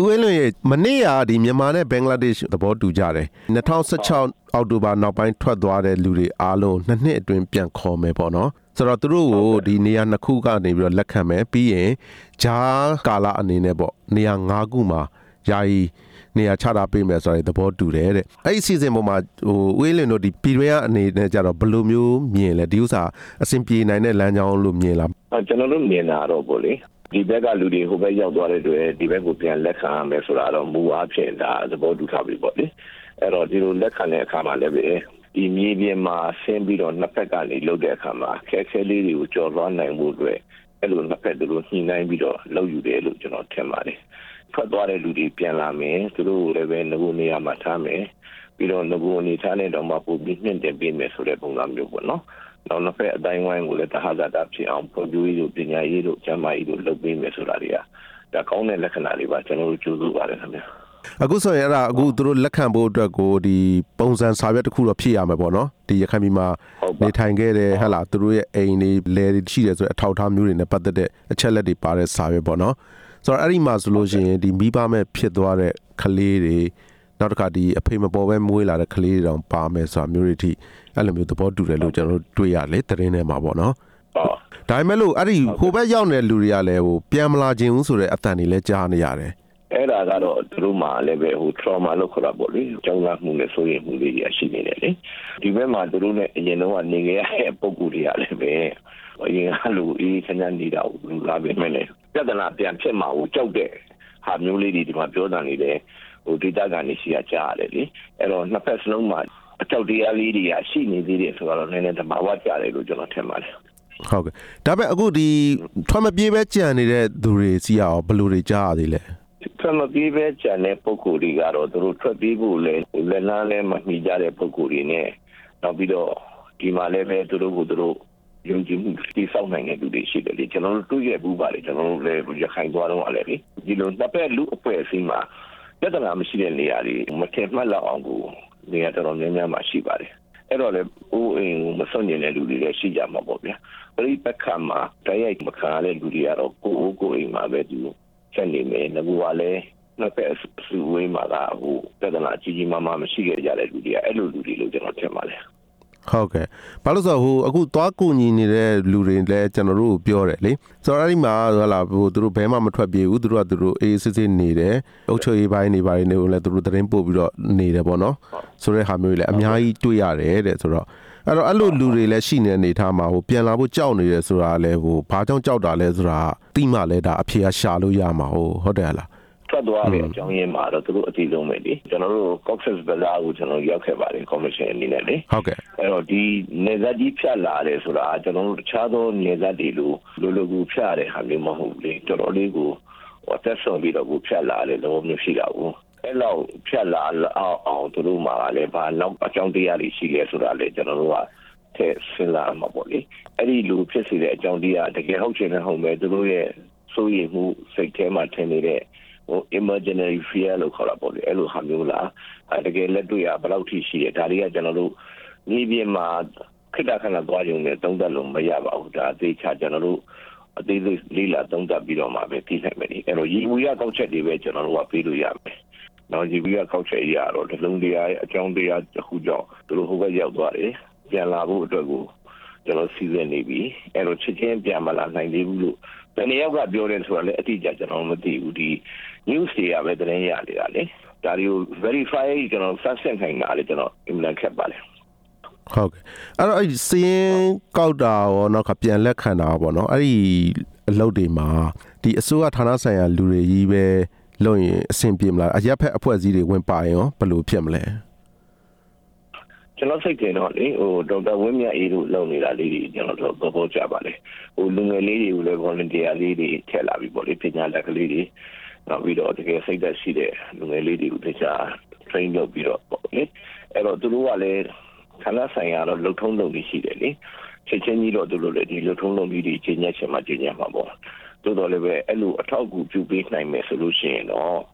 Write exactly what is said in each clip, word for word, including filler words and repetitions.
ဦးလွင်ရဲ့မနေ့ကဒီမြန်မာနဲ့ဘင်္ဂလားဒေ့ရှ်သဘောတူကြတယ်၂၀၁၆အောက်တိုဘာနောက်ပိုင်းထွက်သွားတဲ့လူတွေအားလုံးနှစ်နှစ်အတွင်းပြန်ခေါ်မယ်ပေါ့နော်ဆိုတော့သူတို့ကိုဒီနေရာနှစ်ခုကနေပြီးတော့လက်ခံမယ်ပြီးရင်ဂျားကာလအနေနဲ့ပေါ့နေရာ၅ခုမှာယာယီနေရာချတာပေးမယ်ဆိုတဲ့သဘောတူတယ်တဲ့အဲ့ဒီအစီအစဉ်ပေါ်မှာဟိုဦးလွင်တို့ဒီပြည်တွင်းအနေနဲ့ကြတော့ဘယ်လိုမျိုးမြင်လဲဒီဥစ္စာအဆင်ပြေနိုင်တဲ့လမ်းကြောင်းလို့မြင်လားကျွန်တော်တို့မြင်တာတော့ပေါ့လေဒီဘက်ကလူတွေဟိုဘက်ရောက်သွားတဲ့တွေဒီဘက်ကိုပြန်လက်ခံရမယ်ဆိုတာတော့မူအားဖြင့်ဒါသဘောတူထားပြီပေါ့လေအဲ့တော့ဒီလိုလက်ခံတဲ့အခါမှာလည်းပဲဒီမြေပြင်မှာဆင်းပြီးတော့နှစ်ဖက်ကနေလုပ်တဲ့အခါမှာခဲခဲလေးတွေကိုကြော်လွှမ်းနိုင်မှုတွေအဲ့လိုနှစ်ဖက်တို့ညှိနှိုင်းပြီးတော့လုပ်ယူတယ်လို့ကျွန်တော်ထင်ပါတယ်ထွက်သွားတဲ့လူတွေပြန်လာမယ်သူတို့လည်းပဲငိုနေရမှာထားမယ်ပြီးတော့ငိုနေထားတဲ့တော့မှပုံပြီးမြင့်တင်ပေးမယ်ဆိုတဲ့ပုံစံမျိုးပေါ့နော်နောက်နှစ်ဖက်အတိုင်းဝိုင်းကိုလည်းတဟဇာတာဖြစ်အောင်ပုံပြရေးတို့ပညာရေးတို့ကျန်းမာရေးတို့လုပ်ပေးမယ်ဆိုတာတွေကဒါကောင်းတဲ့လက္ခဏာတွေပါကျွန်တော်တို့ကြိုးစားပါတယ်ခင်ဗျာအခုဆိုရင်အဲ့ဒါအခုသူတို့လက်ခံဖို့အတွက်ကိုဒီပုံစံစာရွက်တစ်ခုတော့ဖြည့်ရမယ်ပေါ့နော်ဒီရခိုင်ပြည်မှာနေထိုင်ခဲ့တဲ့ဟဲ့လားသူတို့ရဲ့အိမ်တွေလယ်တွေရှိတယ်ဆိုတဲ့အထောက်အထားမျိုးတွေနဲ့ပတ်သက်တဲ့အချက်လက်တွေပါတဲ့စာရွက်ပေါ့နော်ဆိုတော့အဲ့ဒီမှာဆိုလို့ရှိရင်ဒီမိဘမဲ့ဖြစ်သွားတဲ့ကလေးတွေနောက်တစ်ခါဒီအဖေမပေါ်ပဲမွေးလာတဲ့ကလေးတွေတောင်ပါမယ်ဆိုတာမျိုးတွေထိအဲ့လိုမျိုးသဘောတူတယ်လို့ကျွန်တော်တို့တွေ့ရလေသတင်းထဲမှာပေါ့နော်ဒါပေမဲ့လို့အဲ့ဒီဟိုဘက်ရောက်နေတဲ့လူတွေကလည်းဟိုပြန်မလာခြင်းဘူးဆိုတဲ့အတန်တွေလည်းကြားနေရတယ်အဲ့ဒါကတော့သူတို့မှလည်းပဲဟို trauma လို့ခေါ်တာပေါ့လေကြောင်းလာမှုနဲ့ဆိုရင်မှုတွေရှိနေတယ်လေဒီဘက်မှာသူတို့နဲ့အရင်တော့နေခဲ့ရတဲ့ပုံကူတွေကလည်းပဲအရင်ကလူအေးချမ်းချမ်းနေတာကိုလူလာပဲမဲ့လေပြဿနာပြန်ဖြစ်မှာကိုကြောက်တဲ့ဟာမျိုးလေးတွေဒီမှာပြောတာနေတယ်ဟိုဒေတာကနေရှိရကြားရတယ်လေအဲ့တော့နှစ်ဖက်စလုံးမှာအကြောက်တရားလေးတွေရှိနေသေးတယ်ဆိုတော့နည်းနည်းတဘာဝကြတယ်လို့ကျွန်တော်ထင်ပါတယ်ဟုတ်ကဲ့ဒါပေမဲ့အခုဒီထွက်မပြေးပဲကြံနေတဲ့သူတွေစီရအောင်ဘယ်လိုတွေကြားရသေးလဲထွက်မပြေးပဲကြံတဲ့ပုံကိုယ်တွေကတော့သူတို့ထွက်ပြေးဖို့လဲလက်လန်းလဲမမှီကြတဲ့ပုံကိုယ်တွေနဲ့နောက်ပြီးတော့ဒီမှာလည်းပဲသူတို့ကိုသူတို့ယုံကြည်မှုတိစောက်နိုင်တဲ့လူတွေရှိတယ်လေကျွန်တော်တို့တွေ့ရဘူးပါလေကျွန်တော်တို့လည်းရခိုင်သွားတော့လည်းလေဒီလိုနှစ်ဖက်လူအဖွဲ့အစည်းမှာပြဿနာမရှိတဲ့နေရာတွေမထင်မှတ်လောက်အောင်ကိုနေရာတော်တော်များများမှာရှိပါတယ်အဲ့တော့လေအိုးအိမ်ကိုမစွန့်ကျင်တဲ့လူတွေလည်းရှိကြမှာပေါ့ဗျာပရိပက္ခမှာတိုက်ရိုက်မခံရတဲ့လူတွေကတော့ကိုအိုးကိုအိမ်မှာပဲဒီချက်နေမယ်ငါကလည်းနှစ်ဖက်စုဝေးမှာကဟိုပြဿနာကြီးကြီးမားမားမရှိခဲ့ကြတဲ့လူတွေကအဲ့လိုလူတွေလို့ကျွန်တော်ထင်ပါတယ်ဟုတ်ကဲ့ဘာလို့ဆိုဟိုအခုသွားကူညီနေတဲ့လူတွေလည်းကျွန်တော်တို့ပြောတယ်လေဆိုတော့အဲ့ဒီမှာဟလာဟိုသူတို့ဘဲမှမထွက်ပြေးဘူးသူတို့ကသူတို့အေးစစ်စစ်နေတယ်အုတ်ချွေးပိုင်းနေပါတယ်နေလည်းသူတို့သတင်းပို့ပြီးတော့နေတယ်ပေါ့နော်ဆိုတဲ့ဟာမျိုးတွေလည်းအများကြီးတွေ့ရတယ်တဲ့ဆိုတော့အဲ့တော့အဲ့လိုလူတွေလည်းရှိနေတဲ့အနေထားမှာဟိုပြန်လာဖို့ကြောက်နေတယ်ဆိုတာလည်းဟိုဘာကြောင့်ကြောက်တာလဲဆိုတာသိမှလည်းဒါအဖြေရှာလို့ရမှာဟုတ်ဟုတ်တယ်ဟလားထွက်သွားတဲ့အကြောင်းရင်းမှာတော့သူတို့အတိလုံးပဲလေကျွန်တော်တို့ Cox's Bazar ကိုကျွန်တော်ရောက်ခဲ့ပါတယ် commission အနေနဲ့လေဟုတ်ကဲ့အဲ့တော့ဒီနေဇာကြီးဖြတ်လာတယ်ဆိုတာကျွန်တော်တို့တခြားသောနေဇာတွေလိုလိုလိုကိုဖြတ်တဲ့ဟာမျိုးမဟုတ်ဘူးလေတော်တော်လေးကိုဟိုတက်ဆုံပြီးတော့ကိုဖြတ်လာတယ်လို့မျိုးရှိတာဘူးအဲ့လောက်ဖြတ်လာအောင်အောင်သူတို့မှာလည်းဘာနောက်အကြောင်းတရားတွေရှိလဲဆိုတာလေကျွန်တော်တို့ကထဲစဉ်းစားမှာပေါ့လေအဲ့ဒီလူဖြစ်စေတဲ့အကြောင်းတရားတကယ်ဟုတ်ချင်တဲ့ဟုတ်မဲ့သူတို့ရဲ့စိုးရိမ်မှုစိတ်ထဲမှာထင်နေတဲ့ဟို imaginary fear လို့ခေါ်တာပေါ့လေအဲ့လိုဟာမျိုးလားတကယ်လက်တွေ့ရဘယ်လောက်ထိရှိတယ်ဒါတွေကကျွန်တော်တို့မြေပြင်မှာခိတ္တခဏသွားကြုံနဲ့သုံးသပ်လို့မရပါဘူးဒါအသေးချာကျွန်တော်တို့အသေးသေးလေးလာသုံးသပ်ပြီးတော့မှပဲသိနိုင်မယ်ဒီအဲ့တော့ရီဝီရကောက်ချက်တွေပဲကျွန်တော်တို့ကပေးလို့ရမယ်နောက်ရီဝီရကောက်ချက်ရတော့ဒီလုံးတရားအကြောင်းတရားတစ်ခုကြောင့်သူတို့ဟိုဘက်ရောက်သွားတယ်ပြန်လာဖို့အတွက်ကိုကျွန်တော်စီစဉ်နေပြီအဲ့တော့ချက်ချင်းပြန်မလာနိုင်သေးဘူးလို့ဘယ်နေရာကပြောတယ်ဆိုတာလည်းအတိအကျကျွန်တော်မသိဘူးဒီ news တွေကပဲသတင်းရနေတာလေဒါတွေကို verify ကျွန်တော်ဆက်ဆက်နိုင်တာလေကျွန်တော်အင်မတန်ခက်ပါလေဟုတ်ကဲ့အဲ့တော့အဲ့ဒီစရင်ကောက်တာရောနောက်ကပြန်လက်ခံတာပေါ့နော်အဲ့ဒီအလုပ်တွေမှာဒီအစိုးရဌာနဆိုင်ရာလူတွေကြီးပဲလုပ်ရင်အဆင်ပြေမလားအရက်ဖက်အဖွဲ့အစည်းတွေဝင်ပါရင်ရောဘယ်လိုဖြစ်မလဲကျွန်တော်စိတ်တယ်တော့လေဟိုဒေါက်တာဝင်းမြတ်အေးတို့လုပ်နေတာလေးတွေကျွန်တော်တို့သဘောကျပါလေဟိုလူငယ်လေးတွေကိုလည်း volunteer လေးတွေထည့်လာပြီးပေါ့လေပညာလက်ကလေးတွေနောက်ပြီးတော့တကယ်စိတ်သက်ရှိတဲ့လူငယ်လေးတွေကိုတခြား train လုပ်ပြီးတော့ပေါ့လေအဲ့တော့သူတို့ကလည်းဌာနဆိုင်ရာတော့လှုပ်ထုံးလုပ်ပြီးရှိတယ်လေချက်ချင်းကြီးတော့သူတို့လည်းဒီလှုပ်ထုံးလုပ်ပြီးဒီချိန်ညက်ချက်မှချိန်ညက်မှာပေါ့တိုးတော်လည်းပဲအဲ့လိုအထောက်အကူပြုပေးနိုင်မယ်ဆိုလို့ရှိရင်တော့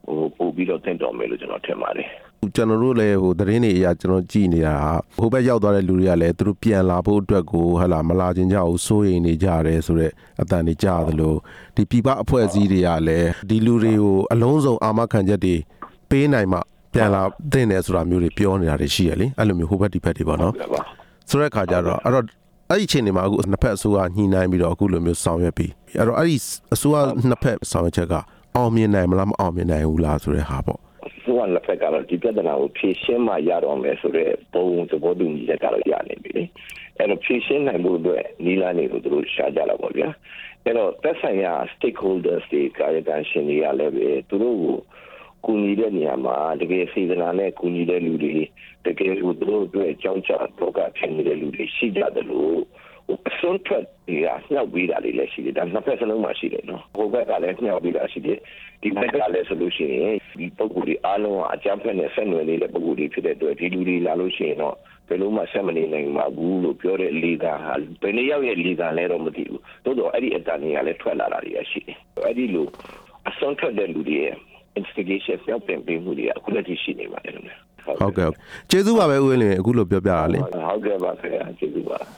ဟိုပို့ပြီးတော့တင်တော်မယ်လို့ကျွန်တော်ထင်ပါတယ်ကျွန်တော်တို့လည်းဟိုသတင်းတွေအရာကျွန်တော်ကြည့်နေတာဟိုဘက်ရောက်သွားတဲ့လူတွေကလည်းသူတို့ပြန်လာဖို့အတွက်ကိုဟလာမလာခြင်းကြောင့်စိုးရိမ်နေကြတယ်ဆိုတော့အတန်တွေကြားသလိုဒီပြပအဖွဲ့အစည်းတွေကလည်းဒီလူတွေကိုအလုံးစုံအာမခံချက်တွေပေးနိုင်မှပြန်လာတဲ့နေဆိုတာမျိုးတွေပြောနေတာတွေရှိရလေအဲ့လိုမျိုးဟိုဘက်ဒီဘက်တွေပေါ့နော်ဆိုတဲ့အခါကျတော့အဲ့တော့အဲ့ဒီအချိန်တွေမှာအခုနှစ်ဖက်အစိုးရညှိနှိုင်းပြီးတော့အခုလိုမျိုးဆောင်ရွက်ပြီးအဲ့တော့အဲ့ဒီအစိုးရနှစ်ဖက်ဆောင်ရွက်ချက်ကအောင်မြင်နိုင်မလားမအောင်မြင်နိုင်ဘူးလားဆိုတဲ့ဟာပေါ့ဆိုတော့လက်ဖက်ကတော့ဒီပြဿနာကိုဖြေရှင်းမှရတော့မယ်ဆိုတော့ပုံသဘောတူညီချက်ကတော့ရနေပြီလေအဲ့တော့ဖြေရှင်းနိုင်ဖို့အတွက်နီလာနေလို့တို့ရှာကြလာပါဗျာအဲ့တော့သက်ဆိုင်ရာ stakeholders တွေကာယကံရှင်တွေကလည်းပဲသူတို့ကိုကူညီတဲ့နေရာမှာတကယ်စေတနာနဲ့ကူညီတဲ့လူတွေတကယ်လို့သူတို့အတွက်အကြောင်းကြားတော့ကဖြစ်နေတဲ့လူတွေရှိကြတယ်လို့အစွန်းထွက်တွေကနှောက်ပြီးတာလေးလည်းရှိတယ်ဒါနှစ်ဖက်စလုံးမှာရှိတယ်နော်ဟိုဘက်ကလည်းနှောက်ပြီးတာရှိတယ်ဒီဘက်ကလည်းဆိုလို့ရှိရင်ဒီပုံကူတွေအားလုံးအကြမ်းဖက်နဲ့ဆက်နွယ်နေတဲ့ပုံကူတွေဖြစ်တဲ့အတွက်ဒီလူတွေလာလို့ရှိရင်တော့ဘယ်လိုမှဆက်မနေနိုင်ပါဘူးလို့ပြောတဲ့လေသာဟာဘယ်နည်းရောက်ရဲ့လေသာလဲတော့မသိဘူးတိုးတော့အဲ့ဒီအတန်တွေကလည်းထွက်လာတာတွေရှိတယ်အဲ့ဒီလိုအစွန်းထွက်တဲ့လူတွေရဲ့ instigation ပြောင်းပြန်ပြီးမှုတွေအခုလည်းရှိနေပါတယ်ဟုတ်ကဲ့ကျေးဇူးပါပဲဦးဝင်းလင်းအခုလိုပြောပြတာလေဟုတ်ကဲ့ပါခင်ဗျာကျေးဇူးပါ